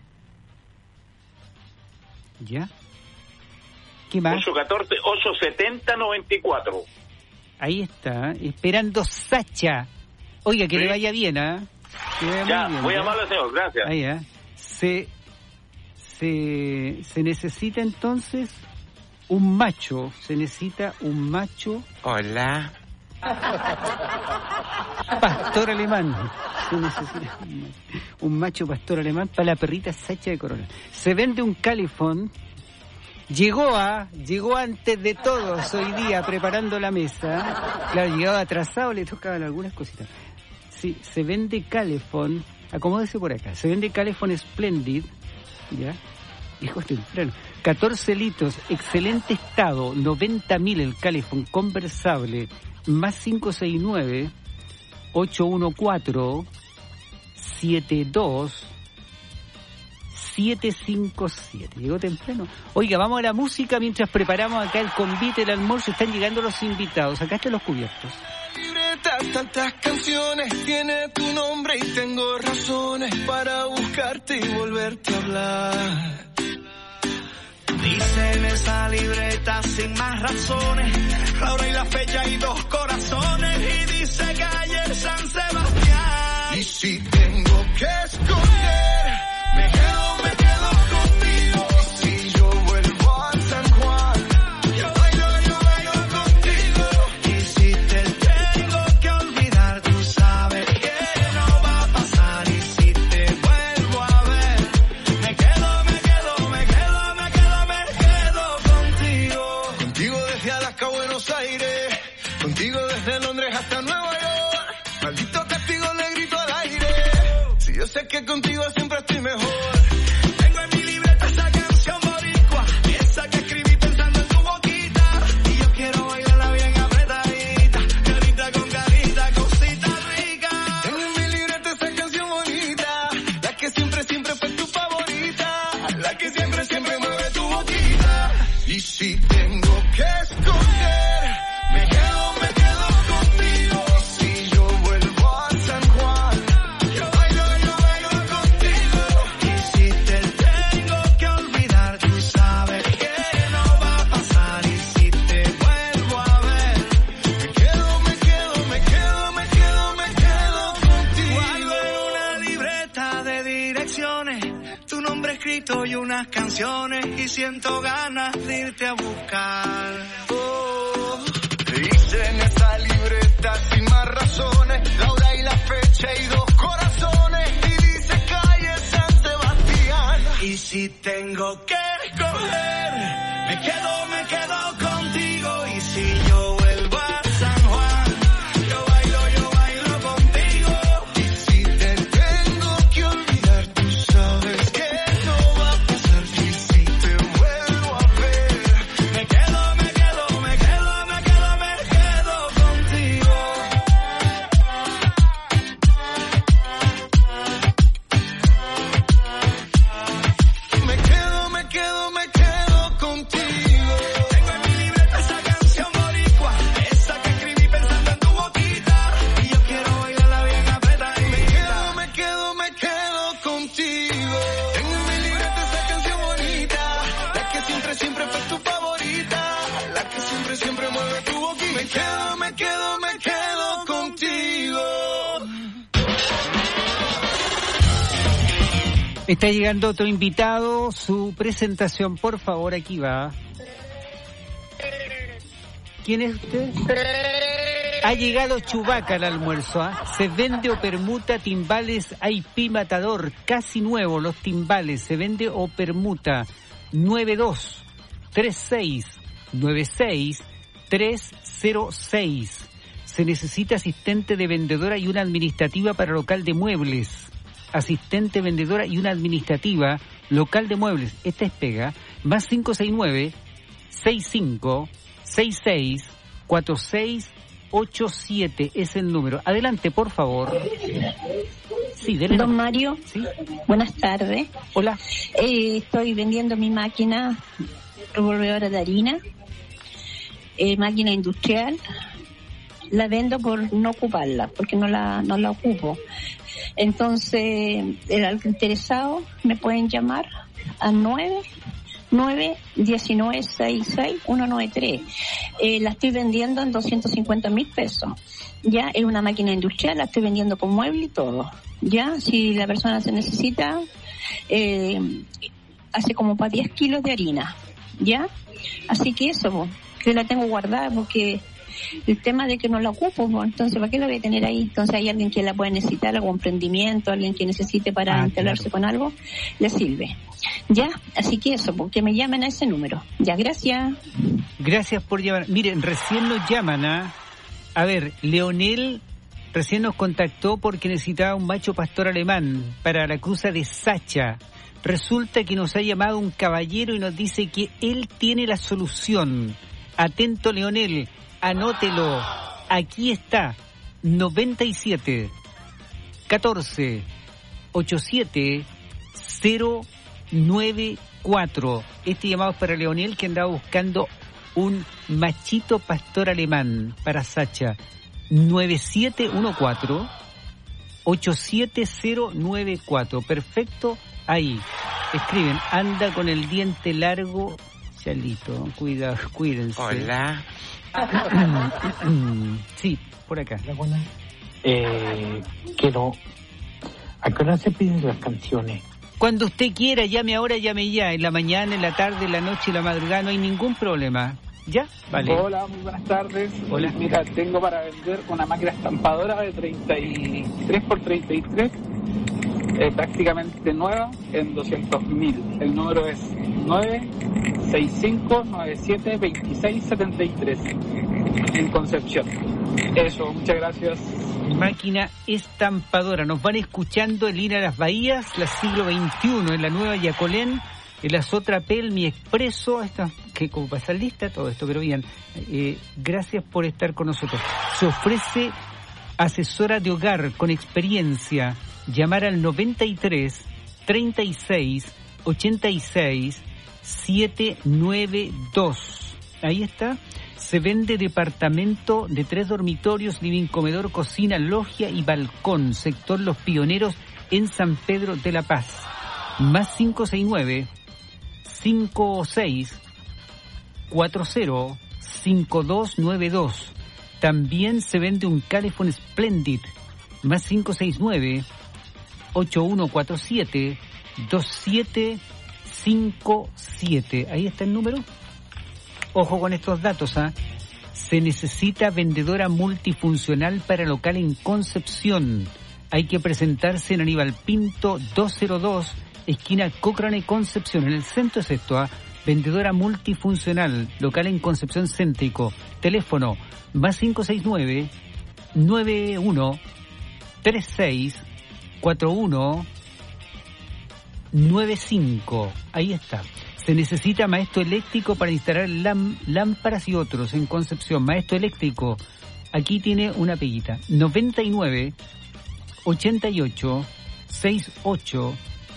Ya. ¿Qué más? 814-870-94. Ahí está, esperando Sacha. Oiga, que le vaya bien, ¿ah? Ya, muy amable, señor, gracias. Ahí, se necesita entonces un macho. Hola. Pastor alemán. Se necesita un macho pastor alemán para la perrita Sacha de Corona. Se vende un calefón. Llegó antes de todos hoy día preparando la mesa. Claro, llegaba atrasado, le tocaban algunas cositas. Sí, se vende calefón. Acomódese por acá. Se vende calefón Splendid. Ya. Dijo temprano. 14 litros, excelente estado, 90.000 el calefón conversable, más 569 814 72 757. Llegó temprano. Oiga, vamos a la música mientras preparamos acá el convite, el almuerzo. Están llegando los invitados. Acá están los cubiertos. Tantas canciones tiene tu nombre y tengo razones para buscarte y volverte a hablar. Dice en esa libreta sin más razones, la hora y la fecha y 2 corazones, y dice calle San Sebastián. Y si tengo que escoger, me quedo contigo. Y si yo vuelvo a San Juan, yo bailo contigo. Y si te tengo que olvidar, tú sabes que no. sé que contigo siempre estoy mejor. Tengo en mi libreta esa canción boricua, esa que escribí pensando en tu boquita. Y yo quiero bailarla bien apretadita, carita con carita, cosita rica. Tengo en mi libreta esa canción bonita, la que siempre fue tu favorita, la que siempre mueve tu boquita. Y si tengo que escoger, me quedo contigo. Si yo vuelvo a San Juan, yo bailo contigo. Y si te tengo que olvidar, tú sabes que no va a pasar. Y si te vuelvo a ver, me quedo contigo. Guardo en una libreta de direcciones tu nombre escrito y unas canciones, y siento ganas de irte a buscar. Oh, dice en esa libreta sin más razones, la hora y la fecha y 2 corazones, y dice calle San Sebastián. Y si tengo que escoger, me quedo contigo. Y si yo vuelvo a San Juan, yo bailo contigo. Y si te tengo que olvidar, tú sabes que no va a pasar. Y si te vuelvo a ver, me quedo contigo. Me quedo contigo. Tengo en mi libreta esa canción boricua, esa que escribí pensando en tu boquita. Y yo quiero bailarla bien apretadita. Me quedo contigo. Tengo en mi libreta esa canción bonita, la que siempre fue tu favorita, la que siempre mueve tu boquita. Me quedo contigo. Está llegando otro invitado, su presentación, por favor, aquí va. ¿Quién es usted? Ha llegado Chubaca al almuerzo, ¿ah? Se vende o permuta timbales IP Matador, casi nuevo los timbales, se vende o permuta. 923696 Se necesita asistente de vendedora y una administrativa para local de muebles. Asistente vendedora y una administrativa, local de muebles. Esta es pega. Más 569-6566-4687 es el número. Adelante, por favor. Sí, dele. Don Mario, ¿sí? Buenas tardes. Hola. Estoy vendiendo mi máquina revolvedora de harina, máquina industrial. La vendo por no ocuparla, porque no la ocupo. Entonces, el interesado me pueden llamar al 919-66-193. La estoy vendiendo en 250,000 pesos. Ya es una máquina industrial, la estoy vendiendo con mueble y todo. Ya, si la persona se necesita, hace como para 10 kilos de harina. Ya, así que eso, que la tengo guardada porque el tema de que no la ocupo, entonces ¿para qué la voy a tener ahí? Entonces hay alguien que la puede necesitar, algún emprendimiento, alguien que necesite para instalarse con algo, le sirve. Ya, así que eso, porque me llamen a ese número. Ya, gracias. Gracias por llamar. Miren, recién nos llaman a ver, Leonel recién nos contactó porque necesitaba un macho pastor alemán para la cruza de Sacha. Resulta que nos ha llamado un caballero y nos dice que él tiene la solución. Atento, Leonel. Anótelo, aquí está, 97 14 87 094. Este llamado es para Leonel, que andaba buscando un machito pastor alemán para Sacha. 9714 87094. Perfecto, ahí. Escriben, anda con el diente largo, Chalito, cuidado, cuídense. Hola. Sí, por acá. Quiero... ¿A qué hora se piden las canciones? Cuando usted quiera, llame ahora, llame ya. En la mañana, en la tarde, en la noche, en la madrugada, no hay ningún problema. ¿Ya? Vale. Hola, muy buenas tardes. Hola. Mira, tengo para vender una máquina estampadora de 33x33, prácticamente nueva, en 200.000. El número es 965972673 en Concepción. Eso, muchas gracias. Máquina estampadora. Nos van escuchando en línea Las Bahías, la siglo XXI, en la Nueva Yacolén, en la Sotrapel, Mi Expreso, esta, que como pasa lista todo esto, pero bien, gracias por estar con nosotros. Se ofrece asesora de hogar con experiencia. Llamar al 93 36 86 792. Ahí está. Se vende departamento de 3 dormitorios, living, comedor, cocina, logia y balcón. Sector Los Pioneros en San Pedro de la Paz. Más 569 56 40 5292. También se vende un Calefón Splendid. Más 569 8147 2757. Ahí está el número. Ojo con estos datos, ¿ah? Se necesita vendedora multifuncional para local en Concepción. Hay que presentarse en Aníbal Pinto 202, esquina Cochrane, Concepción. En el centro es esto, ¿ah? Vendedora multifuncional, local en Concepción Céntrico. Teléfono más 569 91 36 41 95. Ahí está. Se necesita maestro eléctrico para instalar lámparas y otros en Concepción. Maestro eléctrico. Aquí tiene una peguita. 99 88 68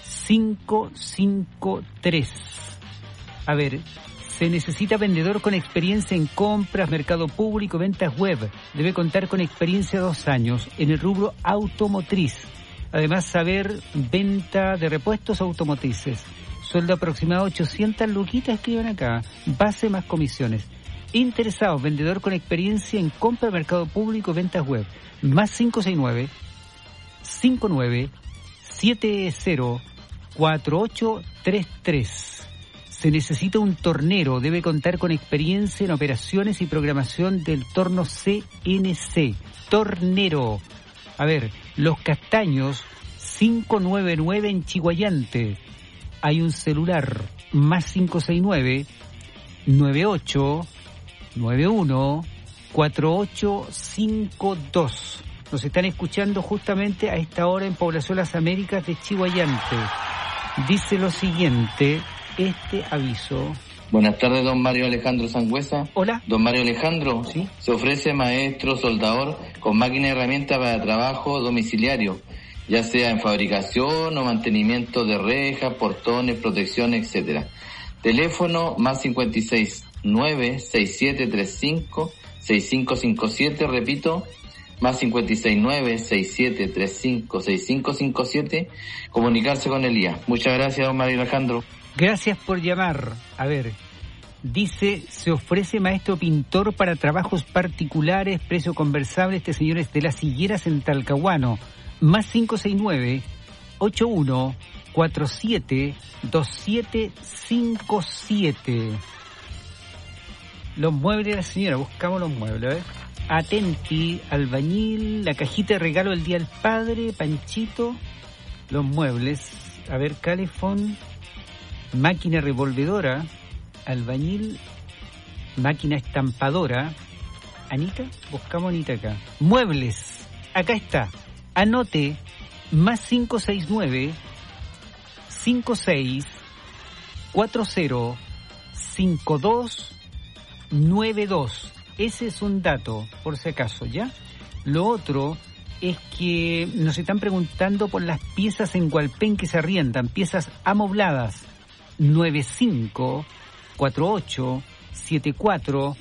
553. A ver, se necesita vendedor con experiencia en compras, mercado público, ventas web. Debe contar con experiencia 2 años en el rubro automotriz. Además, saber venta de repuestos automotrices. Sueldo aproximado 800 luquitas, escriben acá. Base más comisiones. Interesados, vendedor con experiencia en compra, mercado público, ventas web. Más 569 59 70 4833. Se necesita un tornero. Debe contar con experiencia en operaciones y programación del torno CNC. Tornero. A ver, Los Castaños 599 en Chiguayante. Hay un celular, más 569 98 91 4852. Nos están escuchando justamente a esta hora en Población Las Américas de Chiguayante. Dice lo siguiente, este aviso. Buenas tardes, don Mario Alejandro Sangüesa. Hola. Don Mario Alejandro, ¿sí? Se ofrece maestro soldador con máquina y herramienta para trabajo domiciliario, ya sea en fabricación o mantenimiento de rejas, portones, protección, etcétera. Teléfono más 569-6735-6557, repito, más 569-6735-6557, comunicarse con Elías. Muchas gracias, don Mario Alejandro. Gracias por llamar. A ver, dice, se ofrece maestro pintor para trabajos particulares, precio conversable. Este señor es de Las Higueras en Talcahuano. Más 569 81 47 2757. Los muebles de la señora, buscamos los muebles, a ver. Atenti, albañil, la cajita de regalo del Día del Padre, Panchito, los muebles, a ver, calefón, máquina revolvedora, albañil, máquina estampadora. Anita, buscamos Anita acá. Muebles, acá está. Anote, más 569 56 40 52 92. Ese es un dato, por si acaso, ¿ya? Lo otro es que nos están preguntando por las piezas en Hualpén que se arriendan, piezas amobladas. 95 48 74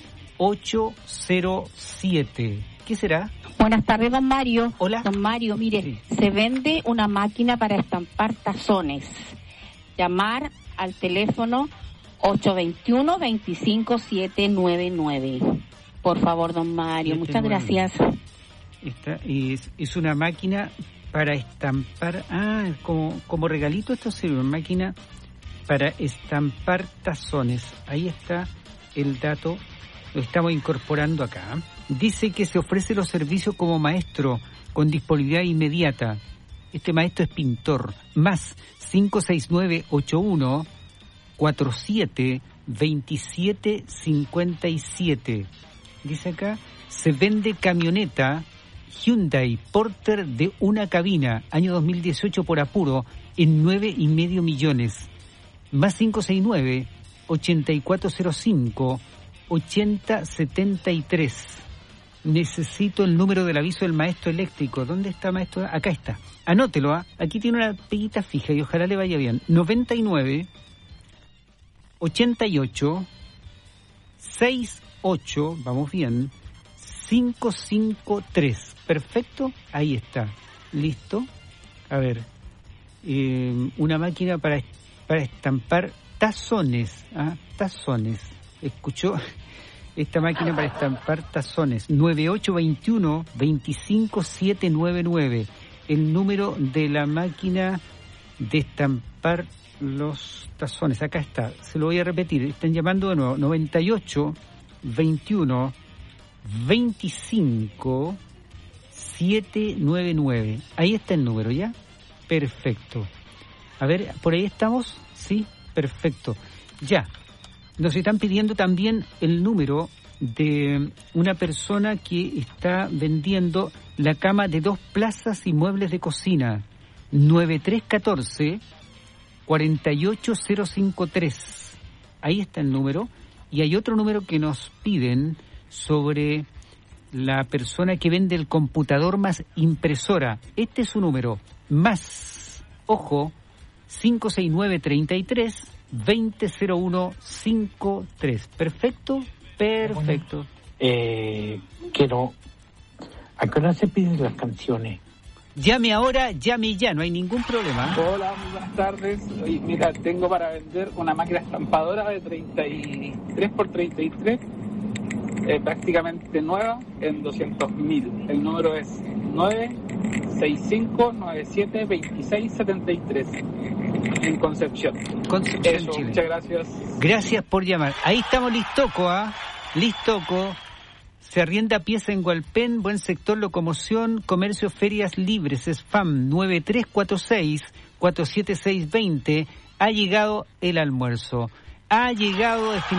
807. ¿Qué será? Buenas tardes, don Mario. Hola. Don Mario, mire, se vende una máquina para estampar tazones. Llamar al teléfono 821-25799. Por favor, don Mario, muchas gracias. Esta es una máquina para estampar, como regalito esto sirve, una máquina para estampar tazones. Ahí está el dato, lo estamos incorporando acá. Dice que se ofrece los servicios como maestro con disponibilidad inmediata. Este maestro es pintor. Más 56981 47 27 57. Dice acá, se vende camioneta Hyundai Porter de una cabina, año 2018 por apuro, en 9,5 millones. Más 569-8405-8073. Necesito el número del aviso del maestro eléctrico. ¿Dónde está, maestro? Acá está. Anótelo, ¿ah? Aquí tiene una peguita fija y ojalá le vaya bien. 99-88-68, vamos bien, 553. Perfecto, ahí está. Listo. A ver, una máquina para estampar tazones. ¿Ah? Tazones. ¿Escuchó? Esta máquina para estampar tazones. 9821-25799. El número de la máquina de estampar los tazones. Acá está. Se lo voy a repetir. Están llamando de nuevo. 9821-25-799. Ahí está el número, ¿ya? Perfecto. A ver, ¿por ahí estamos? Sí, perfecto. Ya. Nos están pidiendo también el número de una persona que está vendiendo la cama de 2 plazas y muebles de cocina. 9314-48053. Ahí está el número. Y hay otro número que nos piden sobre la persona que vende el computador más impresora. Este es su número. Más, ojo, 569-33-200153. Perfecto, perfecto. Quiero... ¿A qué hora se piden las canciones? Llame ahora, llame ya, no hay ningún problema. Hola, muy buenas tardes. Oye, mira, tengo para vender una máquina estampadora de 33x33, prácticamente nueva, en 200.000. El número es 965-97-2673, en Concepción. Eso, Chile. muchas gracias. Gracias por llamar. Ahí estamos, Listoco, ¿ah? Listoco. Se arrienda pieza en Hualpén, buen sector, locomoción, comercio, ferias libres, SFAM 9346-47620. Ha llegado el almuerzo. Ha llegado definitivamente.